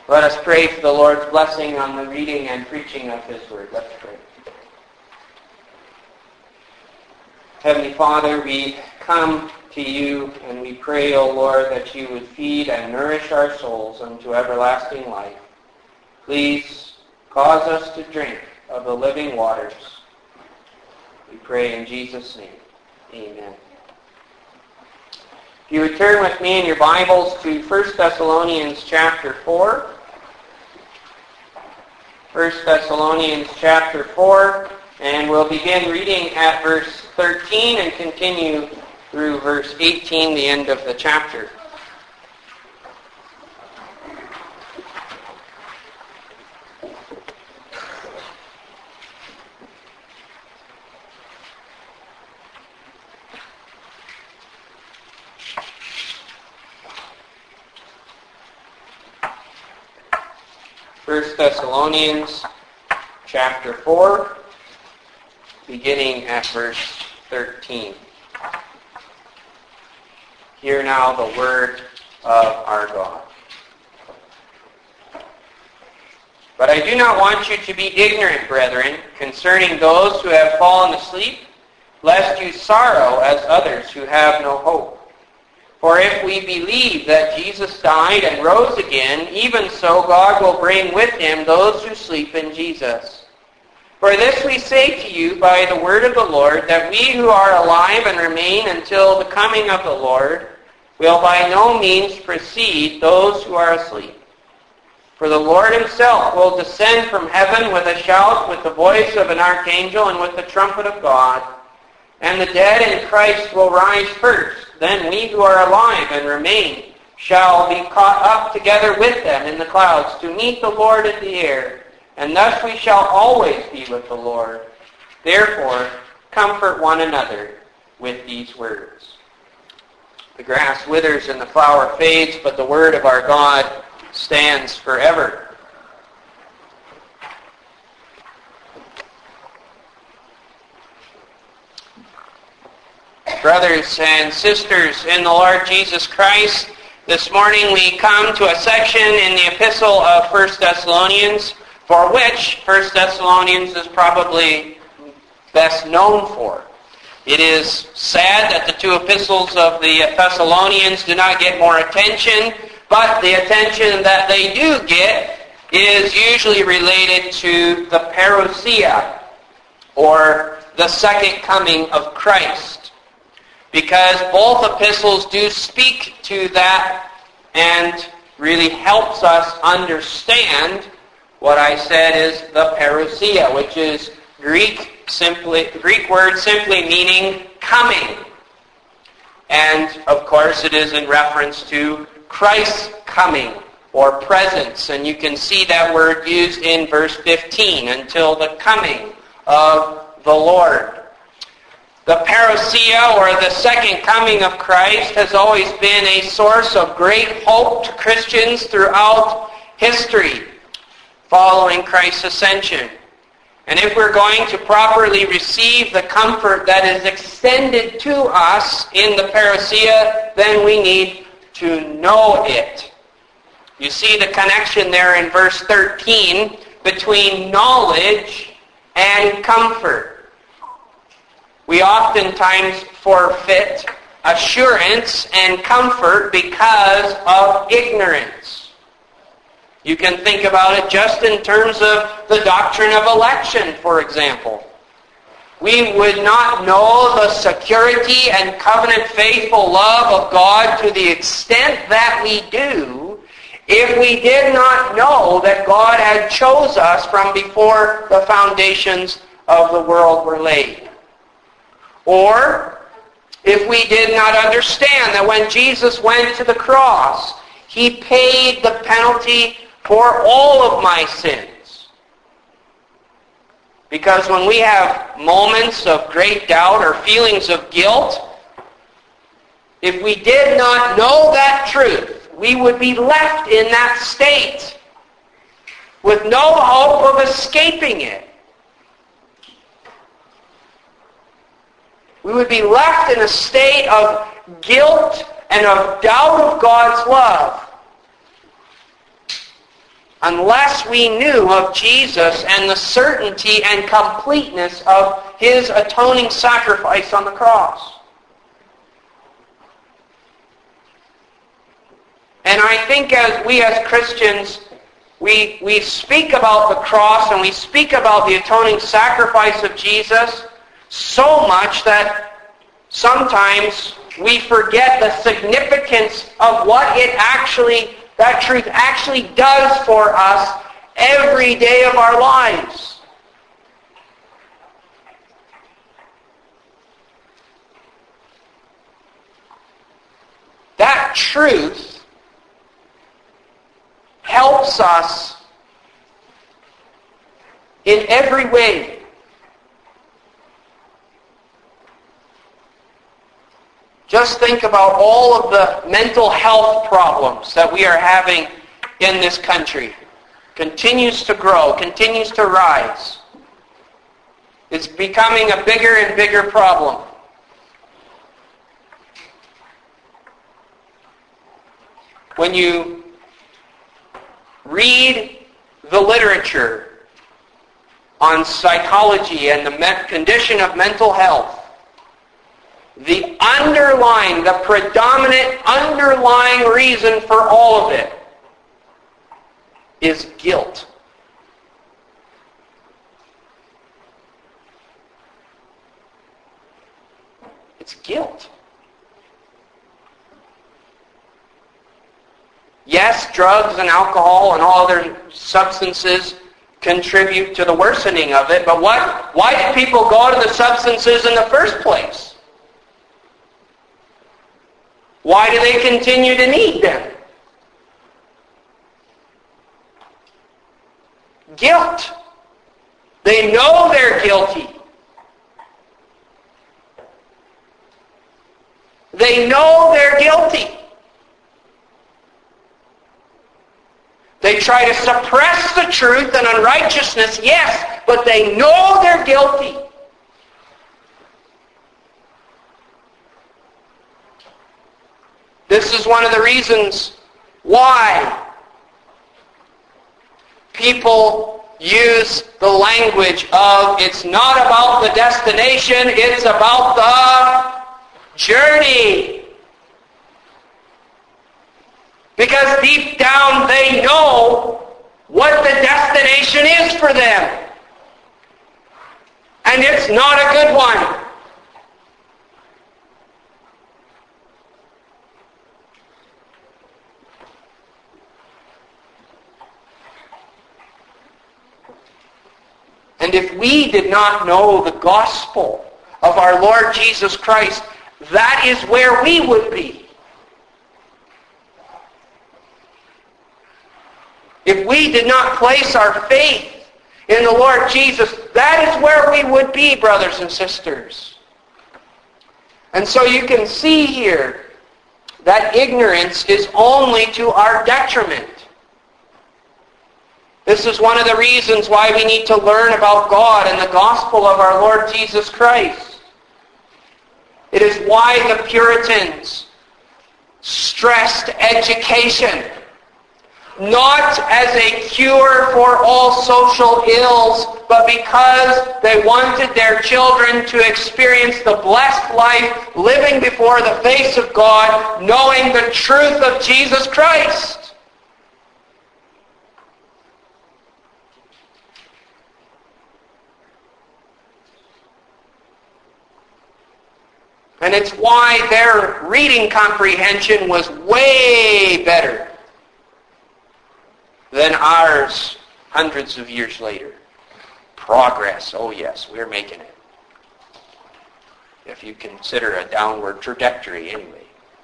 Let us pray for the Lord's blessing on the reading and preaching of His Word. Let's pray. Heavenly Father, we come to you and we pray, O Lord, that you would feed and nourish our souls unto everlasting life. Please cause us to drink of the living waters. We pray in Jesus' name. Amen. If you would turn with me in your Bibles to 1 Thessalonians chapter 4. 1 Thessalonians chapter 4, and we'll begin reading at verse 13 and continue through verse 18, the end of the chapter. First Thessalonians chapter 4, beginning at verse 13. Hear now the word of our God. But I do not want you to be ignorant, brethren, concerning those who have fallen asleep, lest you sorrow as others who have no hope. For if we believe that Jesus died and rose again, even so God will bring with him those who sleep in Jesus. For this we say to you by the word of the Lord, that we who are alive and remain until the coming of the Lord will by no means precede those who are asleep. For the Lord himself will descend from heaven with a shout, with the voice of an archangel, and with the trumpet of God. And the dead in Christ will rise first. Then we who are alive and remain shall be caught up together with them in the clouds to meet the Lord in the air. And thus we shall always be with the Lord. Therefore, comfort one another with these words. The grass withers and the flower fades, but the word of our God stands forever. Brothers and sisters in the Lord Jesus Christ, this morning we come to a section in the epistle of 1 Thessalonians, for which 1 Thessalonians is probably best known for. It is sad that the two epistles of the Thessalonians do not get more attention, but the attention that they do get is usually related to the parousia, or the second coming of Christ. Because both epistles do speak to that and really helps us understand what I said is the parousia, which is Greek word simply meaning coming. And of course it is in reference to Christ's coming or presence. And you can see that word used in verse 15, until the coming of the Lord. The parousia, or the second coming of Christ, has always been a source of great hope to Christians throughout history following Christ's ascension. And if we're going to properly receive the comfort that is extended to us in the parousia, then we need to know it. You see the connection there in verse 13 between knowledge and comfort. We oftentimes forfeit assurance and comfort because of ignorance. You can think about it just in terms of the doctrine of election, for example. We would not know the security and covenant faithful love of God to the extent that we do if we did not know that God had chose us from before the foundations of the world were laid. Or if we did not understand that when Jesus went to the cross, he paid the penalty for all of my sins. Because when we have moments of great doubt or feelings of guilt, if we did not know that truth, we would be left in that state with no hope of escaping it. We would be left in a state of guilt and of doubt of God's love. unless we knew of Jesus and the certainty and completeness of His atoning sacrifice on the cross. And I think as we as Christians, we speak about the cross and we speak about the atoning sacrifice of Jesus so much that sometimes we forget the significance of what that truth actually does for us every day of our lives. That truth helps us in every way. Just think about all of the mental health problems that we are having in this country. Continues to grow, continues to rise. It's becoming a bigger and bigger problem. When you read the literature on psychology and the condition of mental health, the predominant underlying reason for all of it is guilt. It's guilt. Yes, drugs and alcohol and all other substances contribute to the worsening of it, but why do people go to the substances in the first place? Why do they continue to need them? Guilt. They know they're guilty. They know they're guilty. They try to suppress the truth and unrighteousness, yes, but they know they're guilty. This is one of the reasons why people use the language of it's not about the destination, it's about the journey. Because deep down they know what the destination is for them. And it's not a good one. And if we did not know the gospel of our Lord Jesus Christ, that is where we would be. If we did not place our faith in the Lord Jesus, that is where we would be, brothers and sisters. And so you can see here that ignorance is only to our detriment. This is one of the reasons why we need to learn about God and the gospel of our Lord Jesus Christ. It is why the Puritans stressed education, not as a cure for all social ills, but because they wanted their children to experience the blessed life living before the face of God, knowing the truth of Jesus Christ. And it's why their reading comprehension was way better than ours hundreds of years later. Progress, oh yes, we're making it. If you consider a downward trajectory anyway.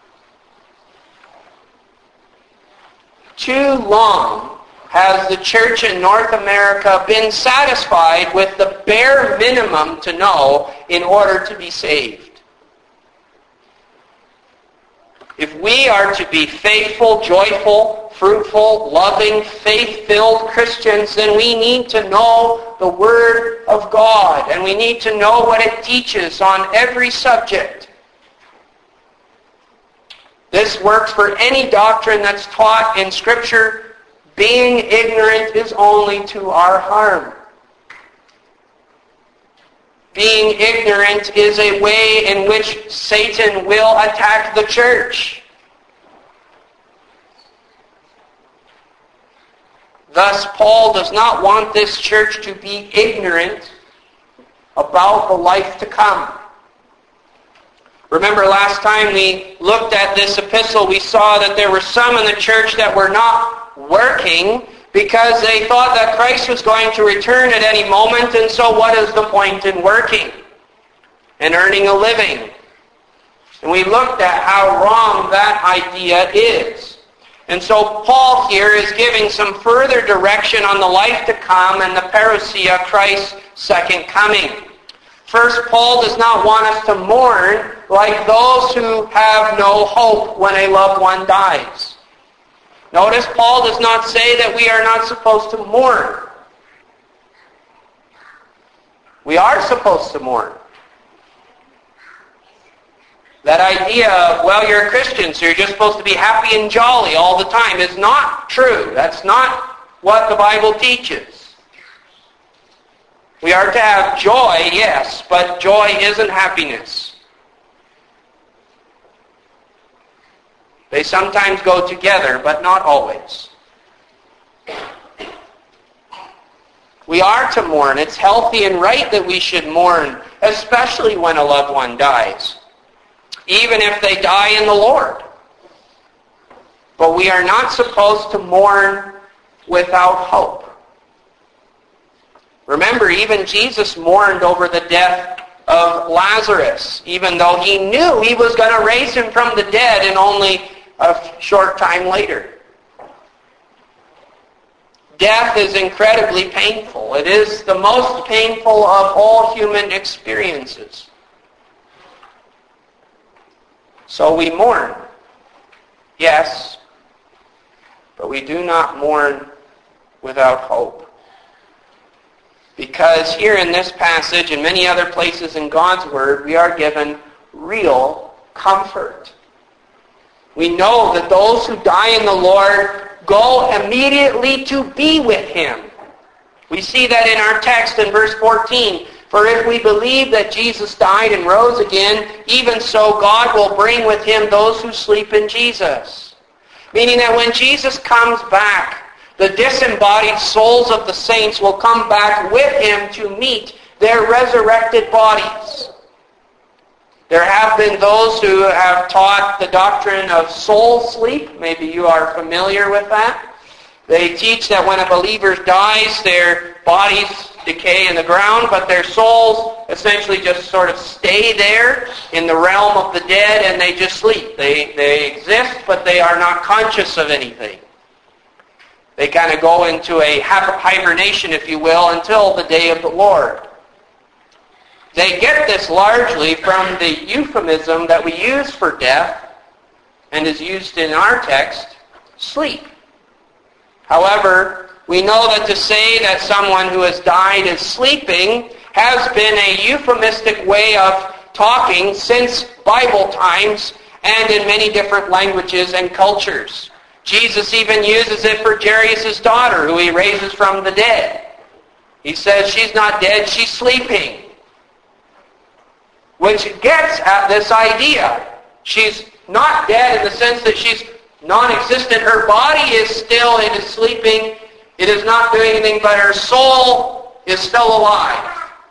Too long has the church in North America been satisfied with the bare minimum to know in order to be saved. If we are to be faithful, joyful, fruitful, loving, faith-filled Christians, then we need to know the Word of God, and we need to know what it teaches on every subject. This works for any doctrine that's taught in Scripture, Being ignorant is only to our harm. Being ignorant is a way in which Satan will attack the church. Thus, Paul does not want this church to be ignorant about the life to come. Remember last time we looked at this epistle, we saw that there were some in the church that were not working because they thought that Christ was going to return at any moment, and so what is the point in working and earning a living? And we looked at how wrong that idea is. And so Paul here is giving some further direction on the life to come and the parousia, Christ's second coming. First, Paul does not want us to mourn like those who have no hope when a loved one dies. Notice Paul does not say that we are not supposed to mourn. We are supposed to mourn. That idea of, well, you're a Christian, so you're just supposed to be happy and jolly all the time is not true. That's not what the Bible teaches. We are to have joy, yes, but joy isn't happiness. They sometimes go together, but not always. We are to mourn. It's healthy and right that we should mourn, especially when a loved one dies, even if they die in the Lord. But we are not supposed to mourn without hope. Remember, even Jesus mourned over the death of Lazarus, even though he knew he was going to raise him from the dead and only a short time later. Death is incredibly painful. It is the most painful of all human experiences. So we mourn, yes, but we do not mourn without hope. Because here in this passage and many other places in God's Word, we are given real comfort. We know that those who die in the Lord go immediately to be with Him. We see that in our text in verse 14. For if we believe that Jesus died and rose again, even so God will bring with Him those who sleep in Jesus. Meaning that when Jesus comes back, the disembodied souls of the saints will come back with Him to meet their resurrected bodies. There have been those who have taught the doctrine of soul sleep. Maybe you are familiar with that. They teach that when a believer dies, their bodies decay in the ground, but their souls essentially just sort of stay there in the realm of the dead and they just sleep. They exist, but they are not conscious of anything. They kind of go into a hibernation, if you will, until the day of the Lord. They get this largely from the euphemism that we use for death and is used in our text, sleep. However, we know that to say that someone who has died is sleeping has been a euphemistic way of talking since Bible times and in many different languages and cultures. Jesus even uses it for Jairus' daughter, who He raises from the dead. He says she's not dead, she's sleeping. Which gets at this idea. She's not dead in the sense that she's non-existent. Her body is still, it is sleeping. It is not doing anything, but her soul is still alive.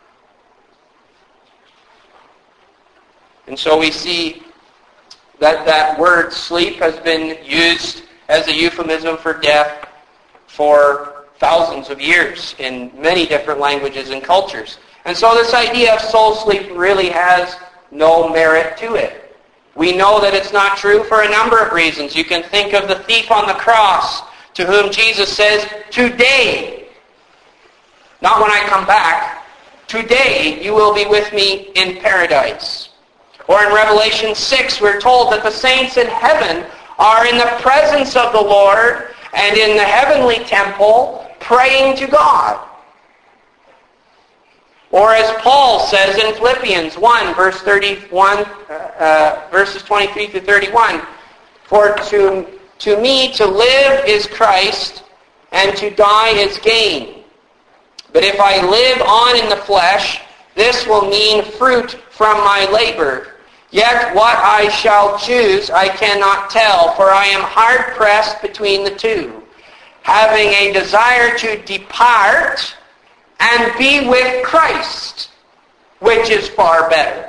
And so we see that that word sleep has been used as a euphemism for death for thousands of years in many different languages and cultures. And so this idea of soul sleep really has no merit to it. We know that it's not true for a number of reasons. You can think of the thief on the cross to whom Jesus says, today, not when I come back, today you will be with me in paradise. Or in Revelation 6, we're told that the saints in heaven are in the presence of the Lord and in the heavenly temple praying to God. Or as Paul says in Philippians 1, verse 31, verses 23 through 31, for to me to live is Christ, and to die is gain. But if I live on in the flesh, this will mean fruit from my labor. Yet what I shall choose I cannot tell, for I am hard-pressed between the two, having a desire to depart and be with Christ, which is far better.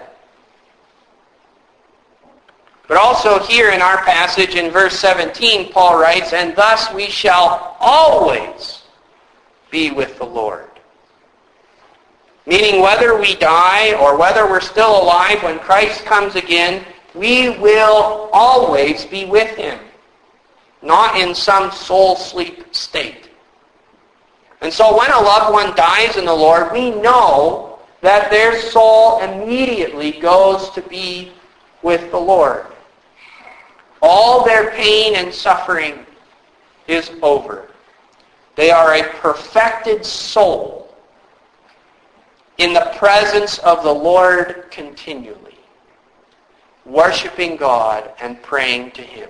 But also here in our passage in verse 17, Paul writes, and thus we shall always be with the Lord. Meaning whether we die or whether we're still alive when Christ comes again, we will always be with him, not in some soul sleep state. And so when a loved one dies in the Lord, we know that their soul immediately goes to be with the Lord. All their pain and suffering is over. They are a perfected soul in the presence of the Lord continually, worshiping God and praying to him.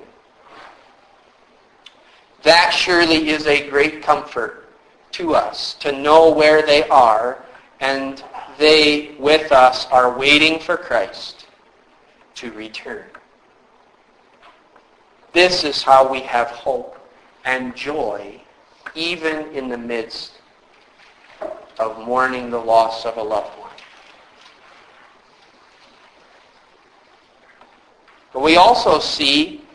That surely is a great comfort to us, to know where they are, and they with us are waiting for Christ to return. This is how we have hope and joy even in the midst of mourning the loss of a loved one. But we also see,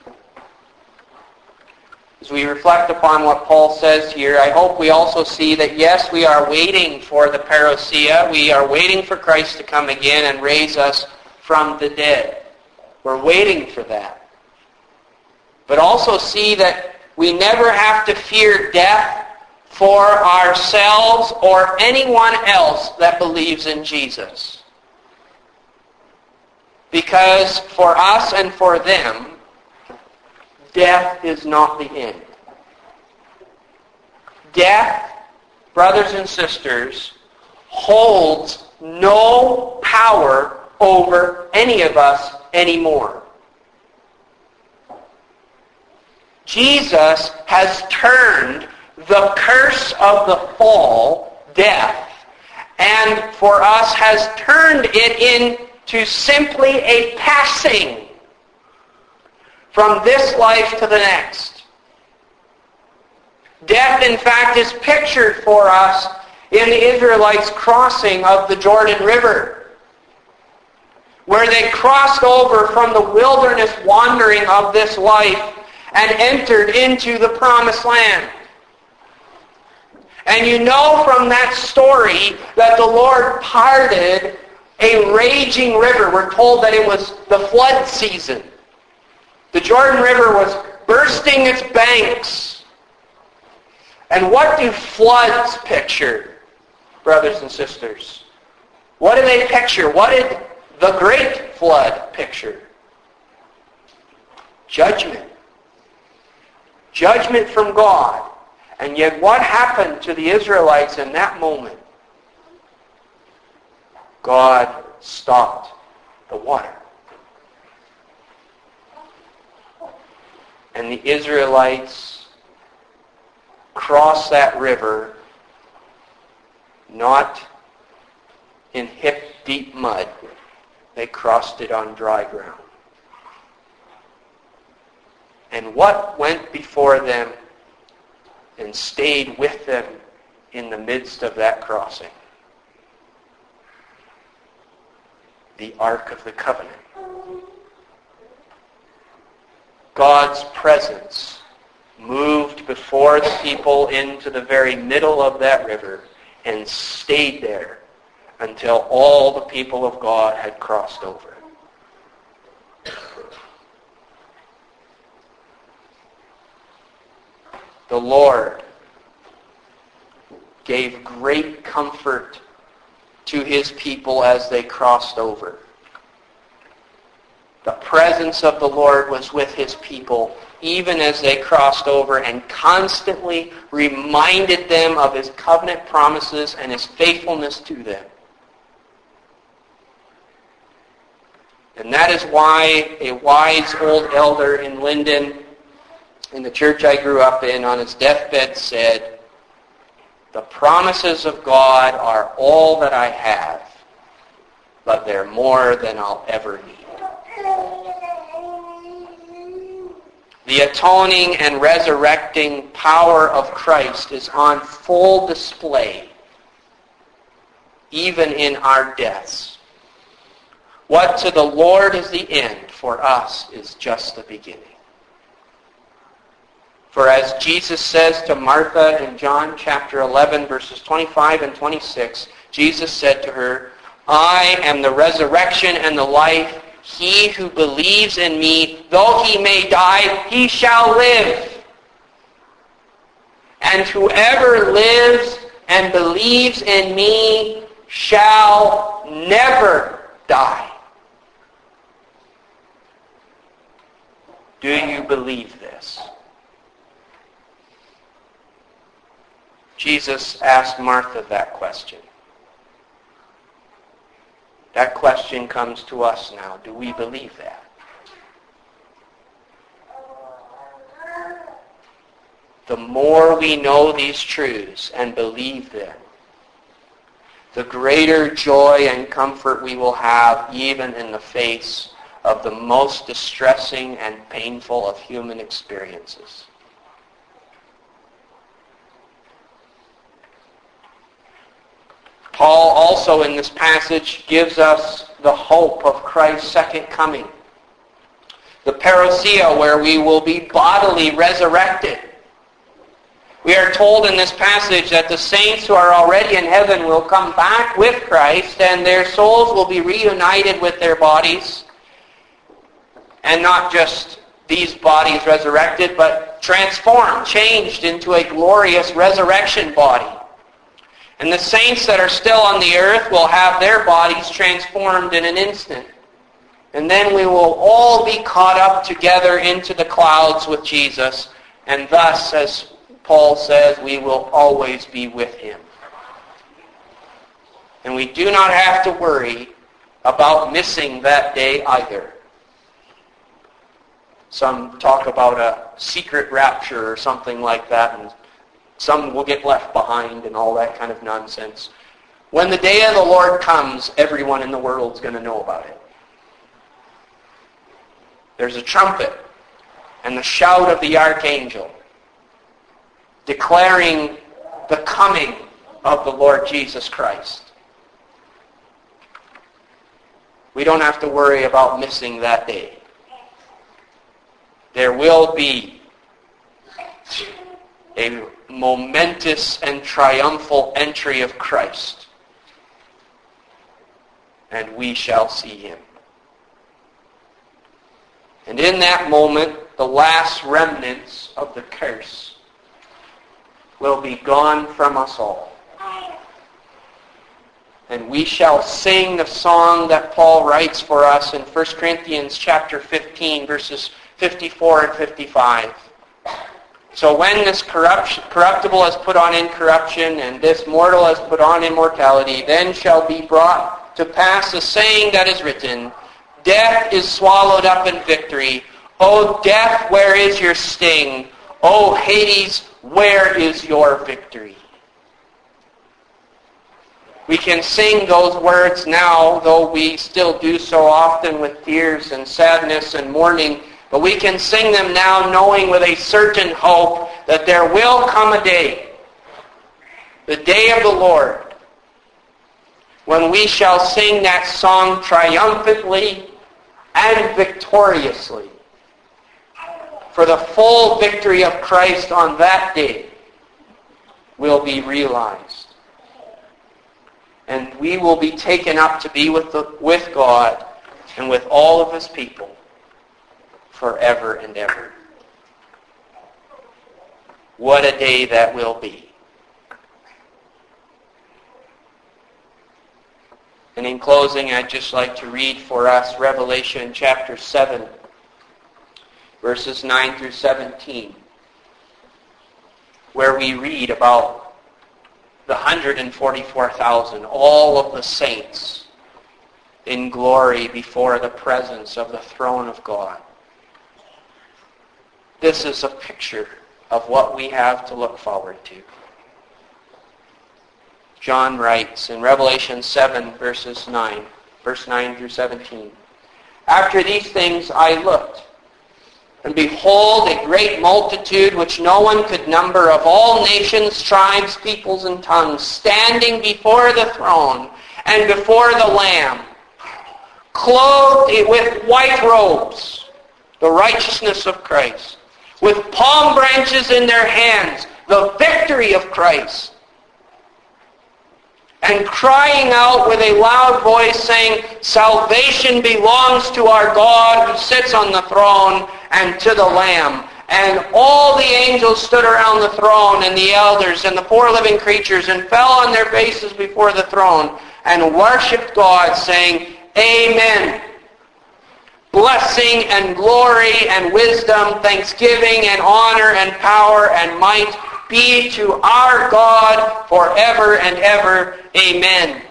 as we reflect upon what Paul says here, I hope we also see that yes, we are waiting for the parousia. We are waiting for Christ to come again and raise us from the dead. We're waiting for that. But also see that we never have to fear death for ourselves or anyone else that believes in Jesus. Because for us and for them, death is not the end. Death, brothers and sisters, holds no power over any of us anymore. Jesus has turned the curse of the fall, death, and for us has turned it into simply a passing from this life to the next. Death, in fact, is pictured for us in the Israelites' crossing of the Jordan River, where they crossed over from the wilderness wandering of this life and entered into the promised land. And you know from that story that the Lord parted a raging river. We're told that it was the flood season. The Jordan River was bursting its banks. And what do floods picture, brothers and sisters? What do they picture? What did the great flood picture? Judgment. Judgment from God. And yet what happened to the Israelites in that moment? God stopped the water. And the Israelites crossed that river not in hip-deep mud. They crossed it on dry ground. And what went before them and stayed with them in the midst of that crossing? The Ark of the Covenant. God's presence moved before the people into the very middle of that river and stayed there until all the people of God had crossed over. The Lord gave great comfort to his people as they crossed over. The presence of the Lord was with his people even as they crossed over and constantly reminded them of his covenant promises and his faithfulness to them. And that is why a wise old elder in Linden in the church I grew up in, on his deathbed said, "The promises of God are all that I have, but they're more than I'll ever need." The atoning and resurrecting power of Christ is on full display, even in our deaths. What to the Lord is the end, for us is just the beginning. For as Jesus says to Martha in John chapter 11, verses 25 and 26, Jesus said to her, "I am the resurrection and the life. He who believes in me, though he may die, he shall live. And whoever lives and believes in me shall never die." Do you believe this? Jesus asked Martha that question. That question comes to us now. Do we believe that? The more we know these truths and believe them, the greater joy and comfort we will have even in the face of the most distressing and painful of human experiences. Paul also in this passage gives us the hope of Christ's second coming. The parousia, where we will be bodily resurrected. We are told in this passage that the saints who are already in heaven will come back with Christ and their souls will be reunited with their bodies. And not just these bodies resurrected, but transformed, changed into a glorious resurrection body. And the saints that are still on the earth will have their bodies transformed in an instant. And then we will all be caught up together into the clouds with Jesus. And thus, as Paul says, we will always be with him. And we do not have to worry about missing that day either. Some talk about a secret rapture or something like that, and some will get left behind and all that kind of nonsense. When the day of the Lord comes, everyone in the world is going to know about it. There's a trumpet and the shout of the archangel declaring the coming of the Lord Jesus Christ. We don't have to worry about missing that day. There will be a momentous and triumphal entry of Christ, and we shall see him. And in that moment, the last remnants of the curse will be gone from us all. And we shall sing the song that Paul writes for us in 1 Corinthians chapter 15, verses 54 and 55. So when this corruptible is put on incorruption, and this mortal is put on immortality, then shall be brought to pass the saying that is written, "Death is swallowed up in victory. O death, where is your sting? O Hades, where is your victory?" We can sing those words now, though we still do so often with tears and sadness and mourning. But we can sing them now knowing with a certain hope that there will come a day, the day of the Lord, when we shall sing that song triumphantly and victoriously. For the full victory of Christ on that day will be realized. And we will be taken up to be with God and with all of his people forever and ever. What a day that will be. And in closing, I'd just like to read for us Revelation chapter 7, verses 9 through 17, where we read about the 144,000, all of the saints in glory before the presence of the throne of God. this is a picture of what we have to look forward to. John writes in Revelation 7, verse 9 through 17, "After these things I looked, and behold, a great multitude which no one could number, of all nations, tribes, peoples, and tongues, standing before the throne and before the Lamb, clothed with white robes, the righteousness of Christ, with palm branches in their hands, the victory of Christ, and crying out with a loud voice, saying, Salvation belongs to our God who sits on the throne and to the Lamb. And all the angels stood around the throne, and the elders and the four living creatures, and fell on their faces before the throne, and worshipped God, saying, Amen. Blessing and glory and wisdom, thanksgiving and honor and power and might be to our God forever and ever. Amen.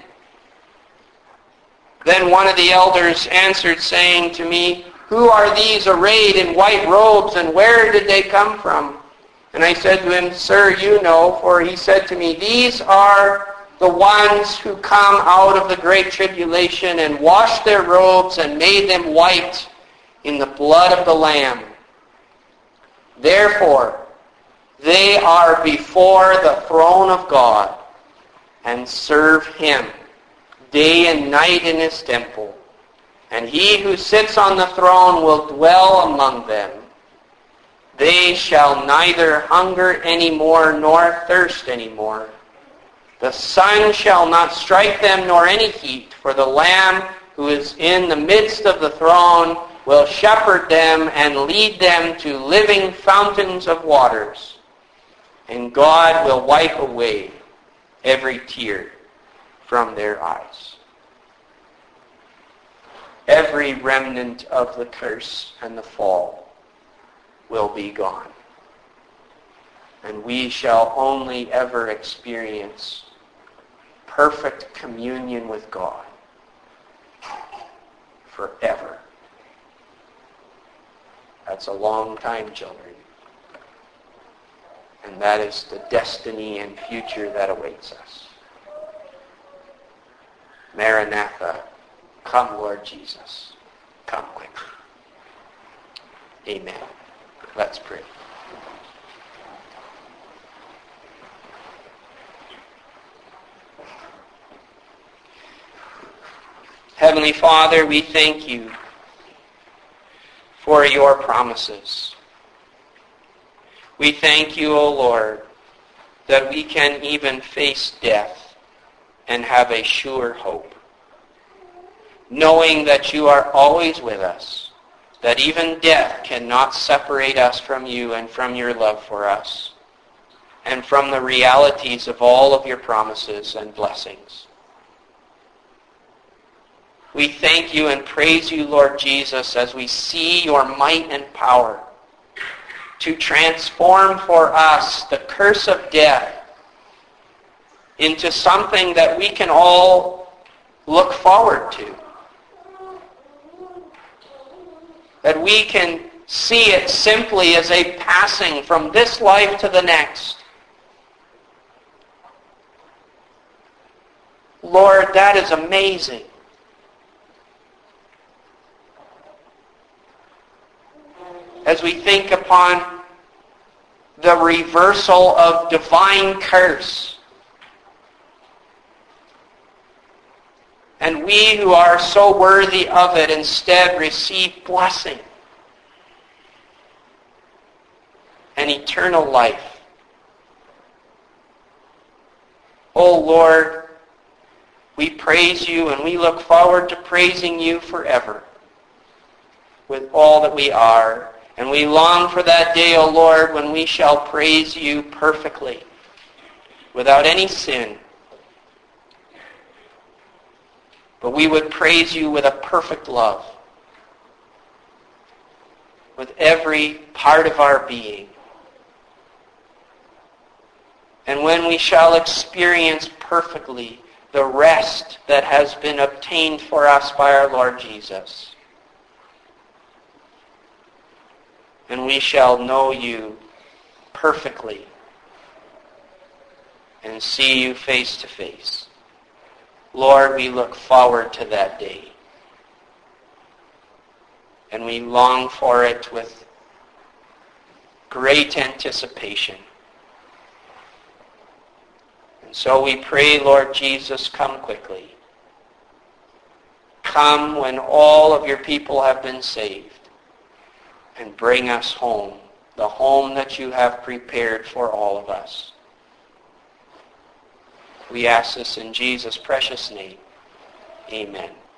Then one of the elders answered, saying to me, Who are these arrayed in white robes, and where did they come from? And I said to him, Sir, you know. For he said to me, These are the ones who come out of the great tribulation, and washed their robes and made them white in the blood of the Lamb. Therefore, they are before the throne of God, and serve him day and night in his temple. And he who sits on the throne will dwell among them. They shall neither hunger any more, nor thirst any more. The sun shall not strike them, nor any heat, for the Lamb who is in the midst of the throne will shepherd them and lead them to living fountains of waters. And God will wipe away every tear from their eyes. Every remnant of the curse and the fall will be gone. And we shall only ever experience perfect communion with God forever. That's a long time, children. And that is the destiny and future that awaits us. Maranatha, come, Lord Jesus. Come quickly. Amen. Let's pray. Heavenly Father, we thank you for your promises. We thank you, O Lord, that we can even face death and have a sure hope, knowing that you are always with us, that even death cannot separate us from you and from your love for us, and from the realities of all of your promises and blessings. We thank you and praise you, Lord Jesus, as we see your might and power to transform for us the curse of death into something that we can all look forward to. That we can see it simply as a passing from this life to the next. Lord, that is amazing. As we think upon the reversal of divine curse, and we who are so worthy of it instead receive blessing and eternal life. Oh Lord, we praise you and we look forward to praising you forever with all that we are. And we long for that day, O Lord, when we shall praise you perfectly, without any sin. But we would praise you with a perfect love, with every part of our being. And when we shall experience perfectly the rest that has been obtained for us by our Lord Jesus, and we shall know you perfectly and see you face to face. Lord, we look forward to that day. And we long for it with great anticipation. And so we pray, Lord Jesus, come quickly. Come when all of your people have been saved, and bring us home, the home that you have prepared for all of us. We ask this in Jesus' precious name. Amen.